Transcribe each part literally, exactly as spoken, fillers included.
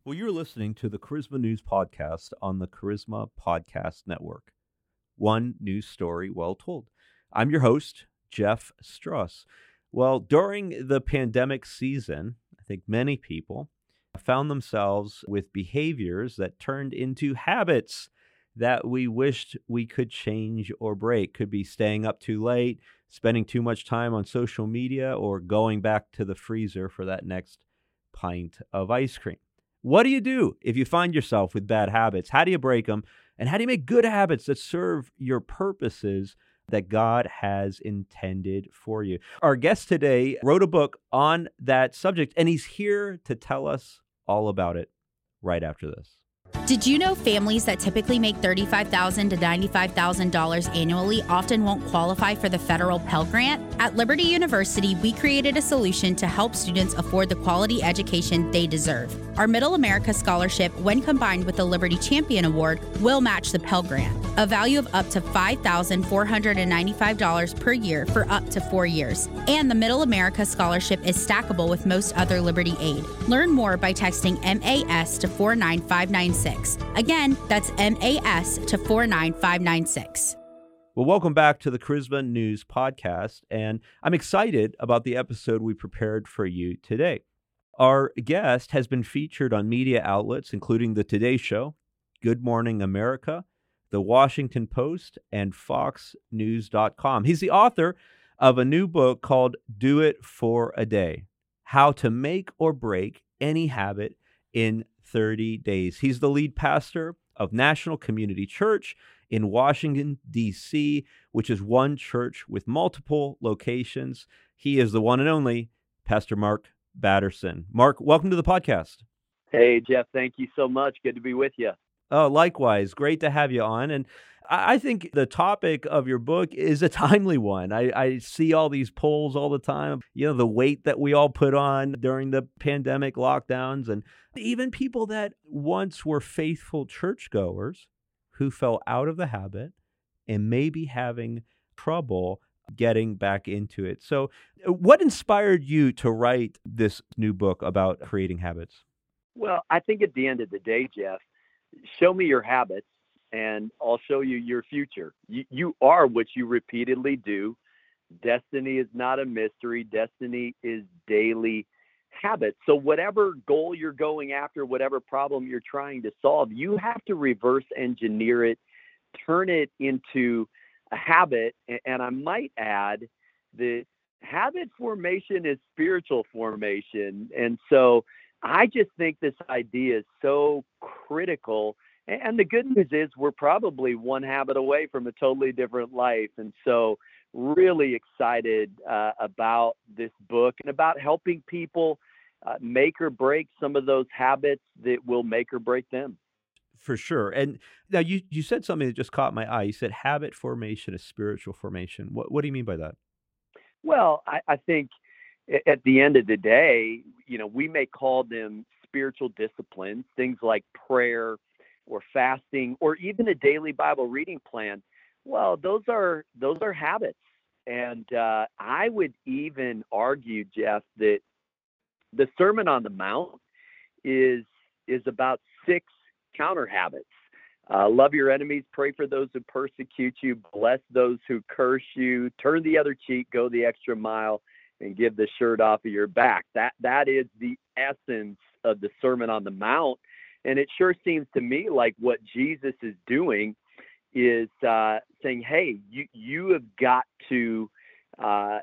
Well, you're listening to the Charisma News Podcast on the Charisma Podcast Network. One news story well told. I'm your host, Jeff Strauss. Well, during the pandemic season, I think many people found themselves with behaviors that turned into habits that we wished we could change or break. Could be staying up too late, spending too much time on social media, or going back to the freezer for that next pint of ice cream. What do you do if you find yourself with bad habits? How do you break them? And how do you make good habits that serve your purposes that God has intended for you? Our guest today wrote a book on that subject, and he's here to tell us all about it right after this. Did you know families that typically make thirty-five thousand dollars to ninety-five thousand dollars annually often won't qualify for the federal Pell Grant? At Liberty University, we created a solution to help students afford the quality education they deserve. Our Middle America Scholarship, when combined with the Liberty Champion Award, will match the Pell Grant, a value of up to five thousand four hundred ninety-five dollars per year for up to four years. And the Middle America Scholarship is stackable with most other Liberty aid. Learn more by texting M A S to four nine five nine six. Again, that's M A S to four nine five nine six. Well, welcome back to the Charisma News Podcast, and I'm excited about the episode we prepared for you today. Our guest has been featured on media outlets, including The Today Show, Good Morning America, The Washington Post, and Fox News dot com. He's the author of a new book called Do It for a Day, How to Make or Break Any Habit in thirty days. He's the lead pastor of National Community Church in Washington, D C, which is one church with multiple locations. He is the one and only Pastor Mark Batterson. Mark, welcome to the podcast. Hey, Jeff, thank you so much. Good to be with you. Oh, likewise. Great to have you on. And I think the topic of your book is a timely one. I, I see all these polls all the time, you know, the weight that we all put on during the pandemic lockdowns, and even people that once were faithful churchgoers who fell out of the habit and may be having trouble getting back into it. So what inspired you to write this new book about creating habits? Well, I think at the end of the day, Jeff, show me your habits, and I'll show you your future. You, you are what you repeatedly do. Destiny is not a mystery. Destiny is daily habits. So whatever goal you're going after, whatever problem you're trying to solve, you have to reverse engineer it, turn it into a habit. And I might add that habit formation is spiritual formation. And so I just think this idea is so critical. And the good news is we're probably one habit away from a totally different life. And so really excited uh, about this book and about helping people uh, make or break some of those habits that will make or break them. For sure. And now you, you said something that just caught my eye. You said habit formation is spiritual formation. What, what do you mean by that? Well, I, I think at the end of the day, you know, we may call them spiritual disciplines, things like prayer or fasting, or even a daily Bible reading plan. Well, those are those are habits. And uh, I would even argue, Jeff, that the Sermon on the Mount is is about six counter habits. Uh, love your enemies, pray for those who persecute you, bless those who curse you, turn the other cheek, go the extra mile, and give the shirt off of your back. That that is the essence of the Sermon on the Mount. And it sure seems to me like what Jesus is doing is uh, saying, hey, you, you have got to uh,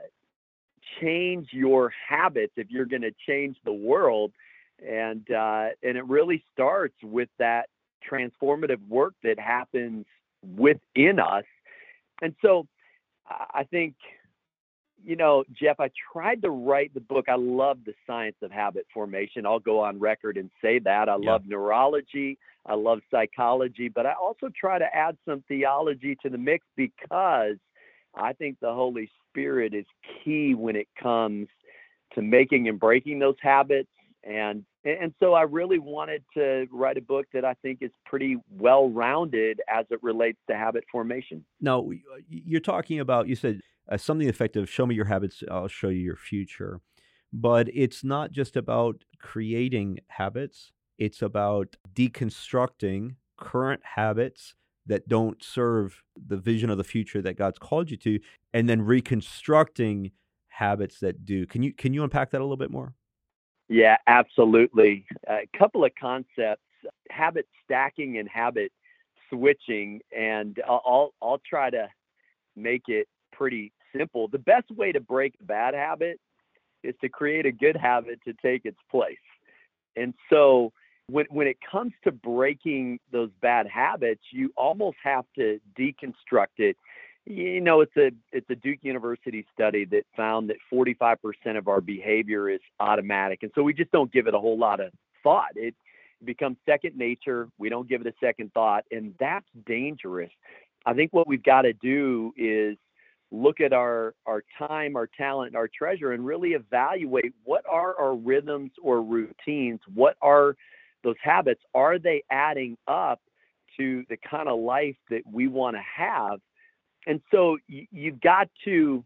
change your habits if you're going to change the world. And, uh, and it really starts with that transformative work that happens within us. And so I think, you know, Jeff, I tried to write the book. I love the science of habit formation. I'll go on record and say that. I yeah. love neurology. I love psychology, but I also try to add some theology to the mix because I think the Holy Spirit is key when it comes to making and breaking those habits. And and so I really wanted to write a book that I think is pretty well-rounded as it relates to habit formation. Now, you're talking about, you said uh, something effective, show me your habits, I'll show you your future. But it's not just about creating habits, It's about deconstructing current habits that don't serve the vision of the future that God's called you to, and then reconstructing habits that do. Can you can you unpack that a little bit more? Yeah, absolutely. A couple of concepts: habit stacking and habit switching, and I'll I'll I'll try to make it pretty simple. The best way to break a bad habit is to create a good habit to take its place. And so when when it comes to breaking those bad habits, you almost have to deconstruct it. You know, it's a it's a Duke University study that found that forty-five percent of our behavior is automatic. And so we just don't give it a whole lot of thought. It becomes second nature. We don't give it a second thought, and that's dangerous. I think what we've got to do is look at our our time, our talent, and our treasure, and really evaluate what are our rhythms or routines. What are those habits? Are they adding up to the kind of life that we want to have? And so you, you've got to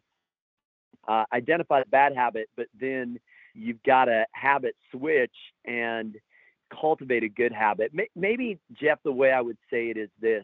uh, identify the bad habit, but then you've got to habit switch and cultivate a good habit. Maybe, Jeff, the way I would say it is this: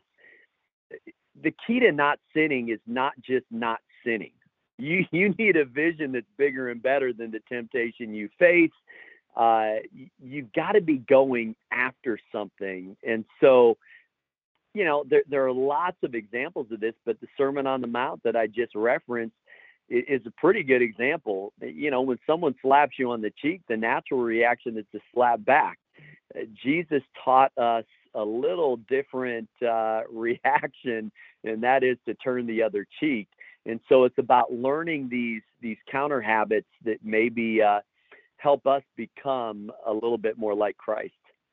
the key to not sinning is not just not sinning. You you need a vision that's bigger and better than the temptation you face. Uh, you've got to be going after something. And so, you know, there, there are lots of examples of this, but the Sermon on the Mount that I just referenced is a pretty good example. You know, when someone slaps you on the cheek, the natural reaction is to slap back. Uh, Jesus taught us a little different uh, reaction, and that is to turn the other cheek. And so it's about learning these these counter habits that maybe uh, help us become a little bit more like Christ.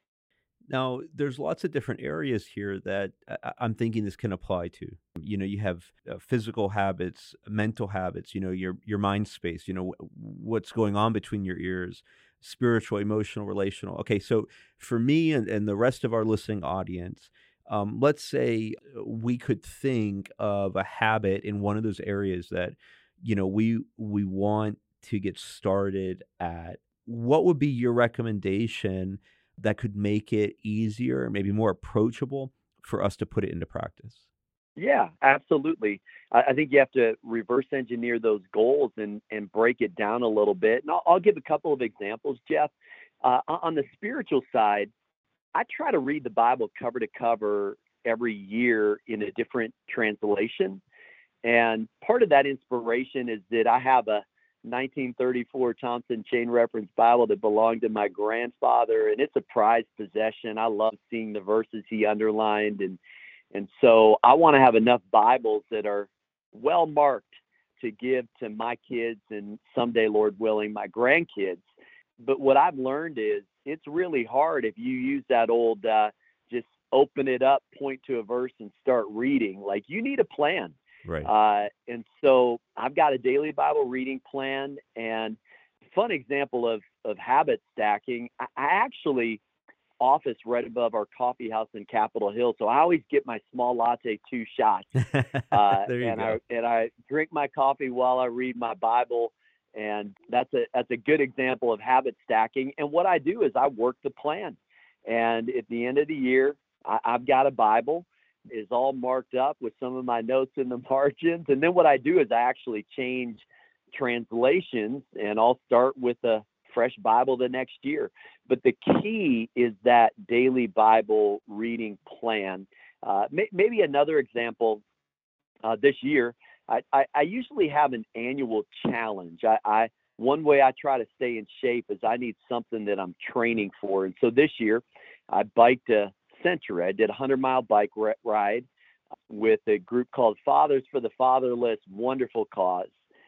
Now, there's lots of different areas here that I- I'm thinking this can apply to. You know, you have uh, physical habits, mental habits, you know, your your mind space, you know, wh- what's going on between your ears, spiritual, emotional, relational. Okay, so for me and, and the rest of our listening audience, um, let's say we could think of a habit in one of those areas that, you know, we we want to get started at. What would be your recommendation that could make it easier, maybe more approachable for us to put it into practice? Yeah, absolutely. I, I think you have to reverse engineer those goals and, and break it down a little bit. And I'll, I'll give a couple of examples, Jeff. Uh, on on the spiritual side, I try to read the Bible cover to cover every year in a different translation. And part of that inspiration is that I have a nineteen thirty-four Thompson Chain Reference Bible that belonged to my grandfather, and it's a prized possession. I love seeing the verses he underlined, and and so I want to have enough Bibles that are well marked to give to my kids and someday, Lord willing, my grandkids. But what I've learned is it's really hard if you use that old uh, just open it up, point to a verse, and start reading. Like, you need a plan. Right. Uh, and so I've got a daily Bible reading plan. And fun example of, of habit stacking, I, I actually office right above our coffee house in Capitol Hill. So I always get my small latte, two shots. Uh, There you and go. I and I drink my coffee while I read my Bible. And that's a that's a good example of habit stacking. And what I do is I work the plan. And at the end of the year, I, I've got a Bible is all marked up with some of my notes in the margins. And then what I do is I actually change translations, and I'll start with a fresh Bible the next year. But the key is that daily Bible reading plan. Uh, may, maybe another example uh, this year, I, I, I usually have an annual challenge. I, I one way I try to stay in shape is I need something that I'm training for. And so this year I biked a century. I did a hundred mile bike r- ride with a group called Fathers for the Fatherless. Wonderful cause.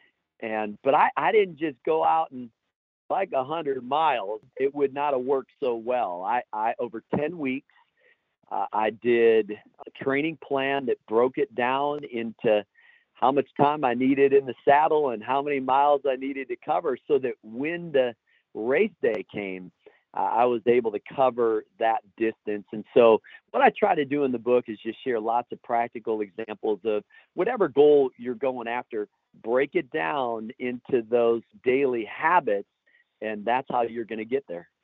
And, but I, I didn't just go out and bike a hundred miles. It would not have worked so well. I, I, over ten weeks, uh, I did a training plan that broke it down into how much time I needed in the saddle and how many miles I needed to cover, so that when the race day came, uh, I was able to cover that distance. And so what I try to do in the book is just share lots of practical examples of whatever goal you're going after, break it down into those daily habits, and that's how you're going to get there.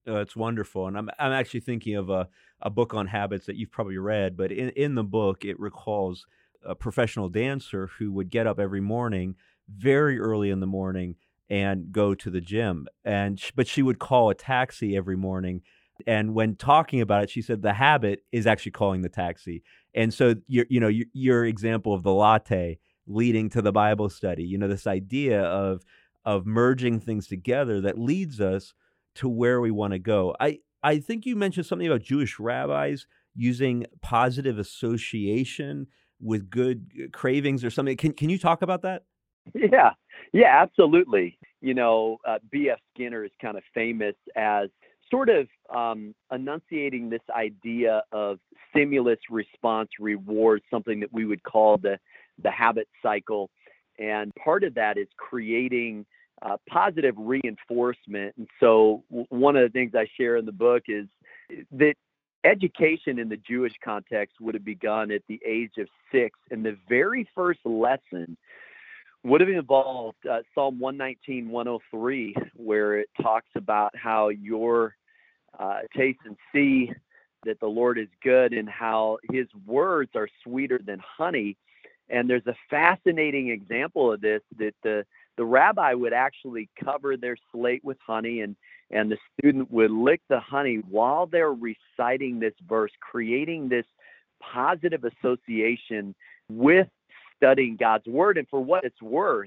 Uh, it's wonderful, and I'm I'm actually thinking of a a book on habits that you've probably read, but in in the book, it recalls a professional dancer who would get up every morning, very early in the morning, and go to the gym, and sh but she would call a taxi every morning, and when talking about it, she said the habit is actually calling the taxi, and so your you know, your your example of the latte leading to the Bible study, you know, this idea of of merging things together that leads us to where we wanna go. I I think you mentioned something about Jewish rabbis using positive association with good uh, cravings or something. Can can you talk about that? Yeah, yeah, absolutely. You know, uh, B F. Skinner is kind of famous as sort of um, enunciating this idea of stimulus, response, reward, something that we would call the the habit cycle. And part of that is creating uh, positive reinforcement. And so, w- one of the things I share in the book is that education in the Jewish context would have begun at the age of six. And the very first lesson would have involved uh, Psalm one nineteen, one oh three, where it talks about how your uh, taste and see that the Lord is good and how his words are sweeter than honey. And there's a fascinating example of this that the, the rabbi would actually cover their slate with honey, and, and the student would lick the honey while they're reciting this verse, creating this positive association with studying God's word. And for what it's worth,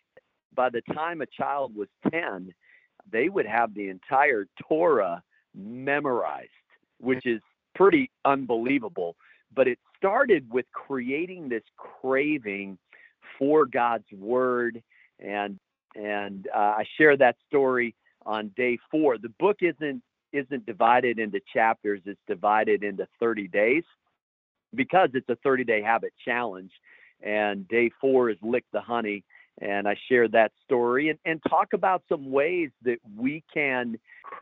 by the time a child was ten, they would have the entire Torah memorized, which is pretty unbelievable. But it started with creating this craving for God's word. And and uh, I share that story on day four. The book isn't isn't divided into chapters, it's divided into thirty days because it's a thirty-day habit challenge. And day four is Lick the Honey. And I share that story and, and talk about some ways that we can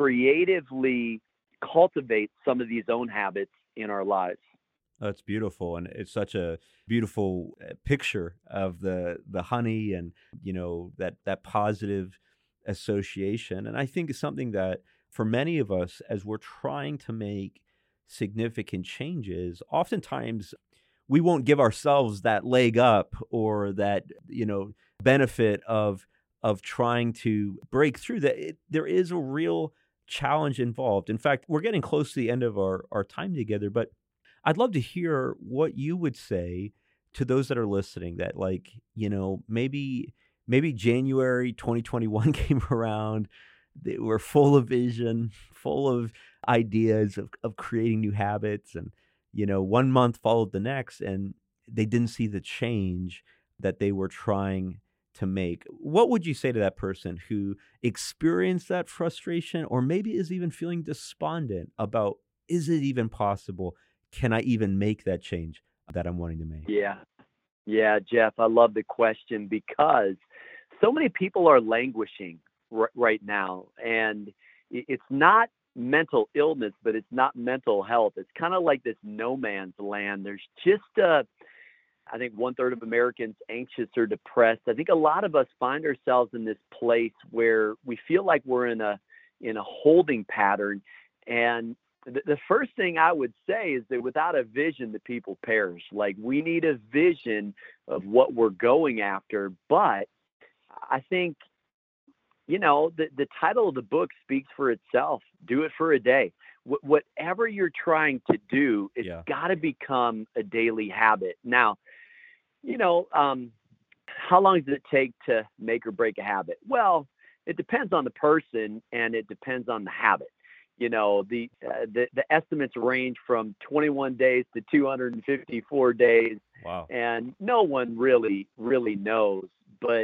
creatively cultivate some of these own habits in our lives. That's beautiful, and it's such a beautiful uh, picture of the the honey and, you know, that that positive association, and I think it's something that for many of us, as we're trying to make significant changes, oftentimes we won't give ourselves that leg up or that, you know, benefit of of trying to break through that. It, there is a real challenge involved. In fact, we're getting close to the end of our our time together, but I'd love to hear what you would say to those that are listening that, like, you know, maybe maybe January twenty twenty-one came around, they were full of vision, full of ideas of, of creating new habits, and, you know, one month followed the next and they didn't see the change that they were trying to make. What would you say to that person who experienced that frustration or maybe is even feeling despondent about, is it even possible? Can I even make that change that I'm wanting to make? Yeah. Yeah, Jeff, I love the question because so many people are languishing r- right now. And i- it's not mental illness, but it's not mental health. It's kind of like this no man's land. There's just, uh, I think one third of Americans anxious or depressed. I think a lot of us find ourselves in this place where we feel like we're in a in a holding pattern. And the, the first thing I would say is that without a vision, the people perish. Like, we need a vision of what we're going after. But I think, you know, the, the title of the book speaks for itself. Do it for a day. Wh- whatever you're trying to do, it's Yeah. got to become a daily habit. Now, you know, um, how long does it take to make or break a habit? Well, it depends on the person and it depends on the habit. You know, the uh, the, the estimates range from twenty-one days to two hundred fifty-four days, Wow. and no one really, really knows. But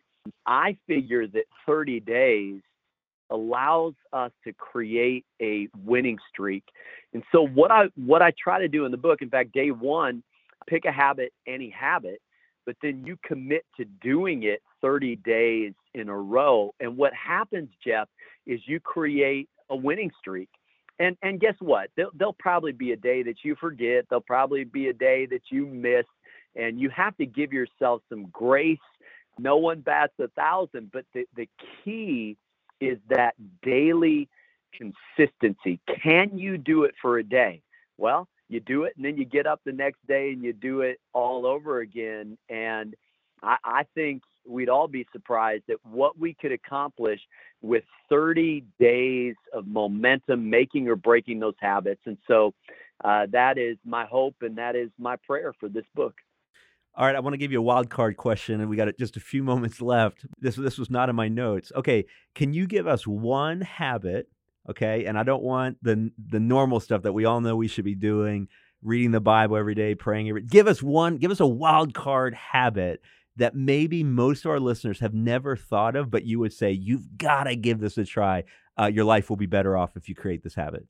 I figure that thirty days allows us to create a winning streak. And so what I what I try to do in the book, in fact, day one, pick a habit, any habit, but then you commit to doing it thirty days in a row. And what happens, Jeff, is you create a winning streak. And and guess what? There'll, there'll probably be a day that you forget. There'll probably be a day that you miss. And you have to give yourself some grace. No one bats a thousand, but the, the key is that daily consistency. Can you do it for a day? Well, you do it, and then you get up the next day and you do it all over again. And I, I think we'd all be surprised at what we could accomplish with thirty days of momentum, making or breaking those habits. And so uh, that is my hope, and that is my prayer for this book. All right, I want to give you a wild card question, and we got just a few moments left. This this was not in my notes. Okay, can you give us one habit? Okay, and I don't want the the normal stuff that we all know we should be doing, reading the Bible every day, praying every. Give us one. Give us a wild card habit that maybe most of our listeners have never thought of, but you would say you've got to give this a try. Uh, your life will be better off if you create this habit.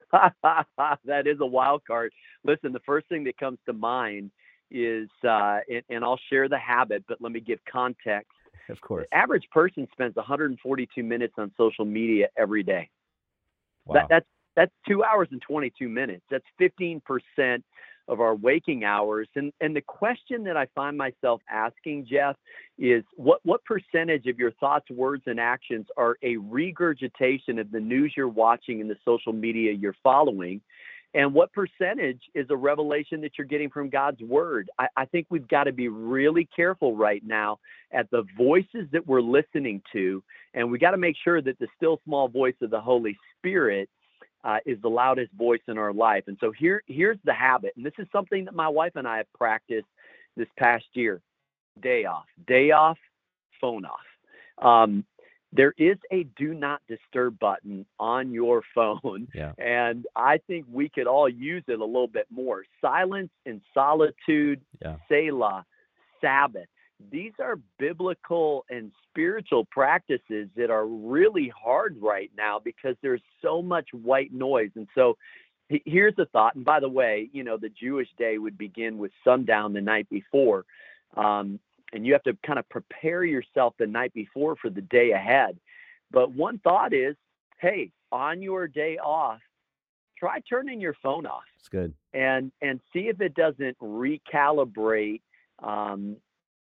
That is a wild card. Listen, the first thing that comes to mind is, uh, and, and I'll share the habit, but let me give context. Of course. The average person spends one hundred forty-two minutes on social media every day. Wow. That, that's that's two hours and twenty-two minutes. That's fifteen percent of our waking hours. And and the question that I find myself asking, Jeff, is what what percentage of your thoughts, words, and actions are a regurgitation of the news you're watching and the social media you're following? And what percentage is a revelation that you're getting from God's word? I, I think we've got to be really careful right now at the voices that we're listening to. And we got to make sure that the still small voice of the Holy Spirit uh, is the loudest voice in our life. And so here, here's the habit. And this is something that my wife and I have practiced this past year. Day off, day off, phone off. Um, There is a do not disturb button on your phone, yeah. and I think we could all use it a little bit more. Silence and solitude, yeah. Selah, Sabbath. These are biblical and spiritual practices that are really hard right now because there's so much white noise. And so here's the thought. And by the way, you know, the Jewish day would begin with sundown the night before. Um, And you have to kind of prepare yourself the night before for the day ahead. But one thought is, hey, on your day off, try turning your phone off. That's good. And and see if it doesn't recalibrate um,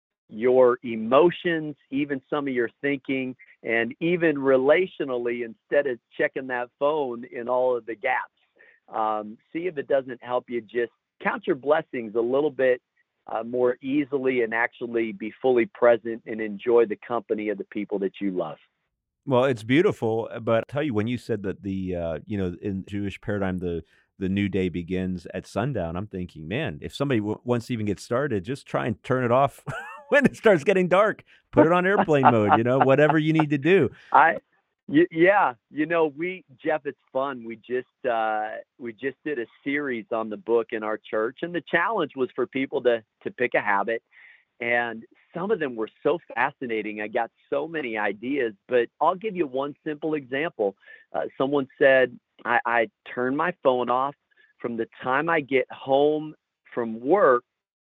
your emotions, even some of your thinking, and even relationally, instead of checking that phone in all of the gaps. Um, see if it doesn't help you just count your blessings a little bit Uh, more easily and actually be fully present and enjoy the company of the people that you love. Well, it's beautiful, but I'll tell you, when you said that the, uh, you know, in Jewish paradigm, the the new day begins at sundown, I'm thinking, man, if somebody w- wants to even get started, just try and turn it off when it starts getting dark. Put it on airplane mode, you know, whatever you need to do. I, y- yeah, you know, we, Jeff, it's fun. We just, uh, we just did a series on the book in our church, and the challenge was for people to, to pick a habit. And some of them were so fascinating. I got so many ideas, but I'll give you one simple example. Uh, someone said, I, I turn my phone off from the time I get home from work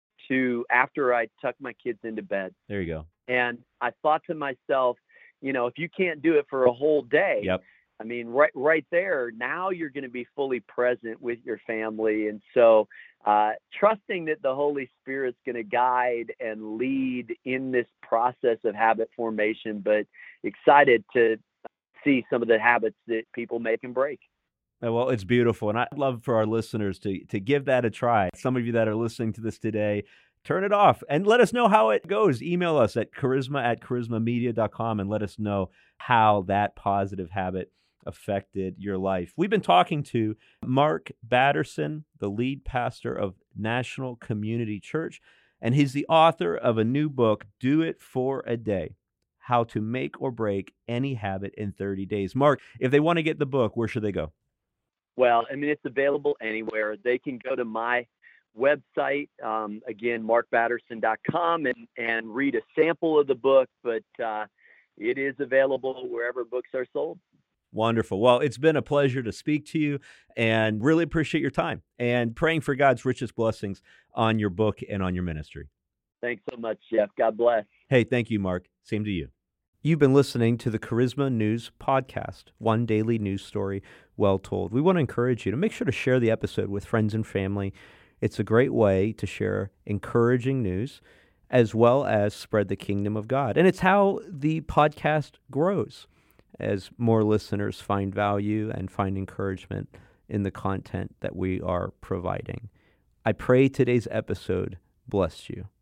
to after I tuck my kids into bed. There you go. And I thought to myself, you know, if you can't do it for a whole day, yep. I mean, right, right there, now you're going to be fully present with your family. And so uh, trusting that the Holy Spirit's going to guide and lead in this process of habit formation, but excited to see some of the habits that people make and break. Well, it's beautiful. And I'd love for our listeners to, to give that a try. Some of you that are listening to this today, turn it off and let us know how it goes. Email us at charisma at charisma media dot com and let us know how that positive habit affected your life. We've been talking to Mark Batterson, the lead pastor of National Community Church, and he's the author of a new book, Do It for a Day, How to Make or Break Any Habit in thirty days. Mark, if they want to get the book, where should they go? Well, I mean, it's available anywhere. They can go to my website, um, again, mark batterson dot com, and, and read a sample of the book, but uh, it is available wherever books are sold. Wonderful. Well, it's been a pleasure to speak to you and really appreciate your time and praying for God's richest blessings on your book and on your ministry. Thanks so much, Jeff. God bless. Hey, thank you, Mark. Same to you. You've been listening to the Charisma News Podcast, one daily news story well told. We want to encourage you to make sure to share the episode with friends and family. It's a great way to share encouraging news as well as spread the kingdom of God. And it's how the podcast grows. as more listeners find value and find encouragement in the content that we are providing. I pray today's episode blessed you.